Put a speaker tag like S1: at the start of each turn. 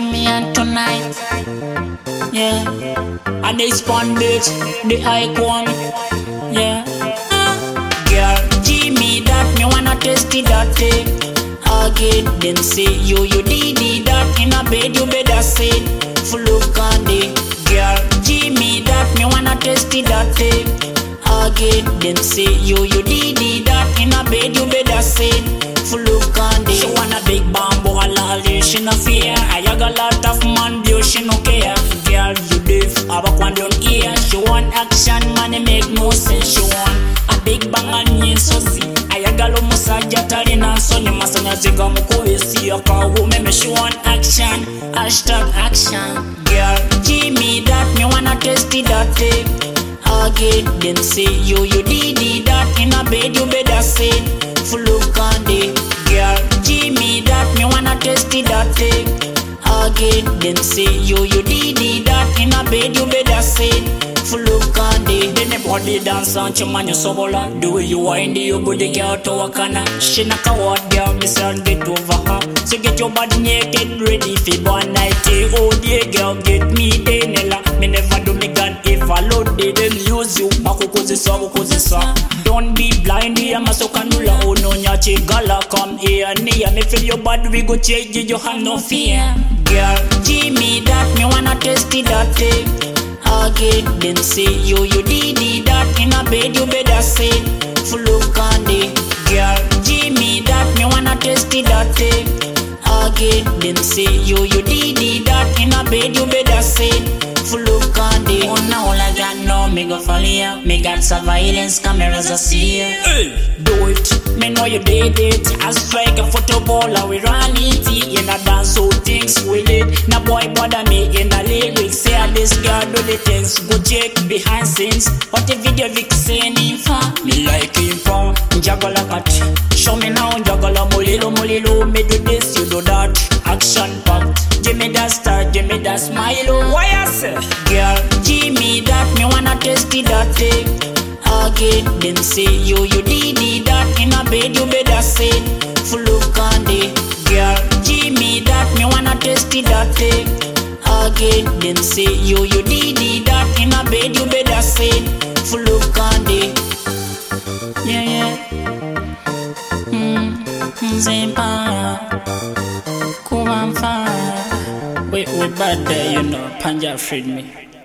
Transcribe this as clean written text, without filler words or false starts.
S1: me and tonight. Yeah. And they spawn bitch, the icon. Yeah. Girl, give me that, me wanna taste it that day. Again, them say you did that. In a bed, you better say full of candy. Girl, give me that, me wanna taste it that day. Again, them say you did that. In a bed, you better say full of candy. She want a big bamboo, a lolly, she no fear. I got a lot of man, view, she no care. Girl, you deaf, I walk one down here. She want action, money make no sense. She want a big bang and yes, so see. Ayagalo musaja talina sonye masanya ziga mukuwesi yakawu meme she want action, hashtag action. Girl, give me that, me wanna taste it that day. Again, them say you did that. In a bed you better say full of candy. Girl, give me that, me wanna taste it that day. Again, them say you did that. In a bed you better say full of candy. Then the body dance on man you sobola. The way you wind your body girl to wakana. She not coward girl, me son get over her. So get your body naked ready for one night. Oh dear girl, get me denela. Me never do me gun if I load they them use you. Makukozisa. Don't be blind here, masokanula. Oh no nyachi gala come here near. Me feel your body we go change you have no fear. Girl, give me that, me wanna taste it that day. Again, them say you did that. In a bed you better say full of candy. Girl, give me that, me wanna taste it that day. Again, them say you did that. In a bed you better say full of candy. Oh now all I got now, me go follow ya. Me got surveillance cameras I see ya. Hey, do it, me know you did it. I strike a football and we run it. In a dance so things we lit. Now boy bother me in the lyrics. Say this girl do the things. Go check behind scenes. What the video vixen in for? Me like him for juggle a cat. Show me now juggle a molilo. Me do this, you do that. Action packed. Give me that star, give me that smile. Why I say? Girl, give me that, me wanna taste it that day. Again, them say you did that. In a bed you better say full of candy. Girl, give me that, me wanna taste it that day. Again, them say you did that. In a bed you better say full of candy. Yeah. Zempa Kuamfa. We bad there, you know, Panja freed me.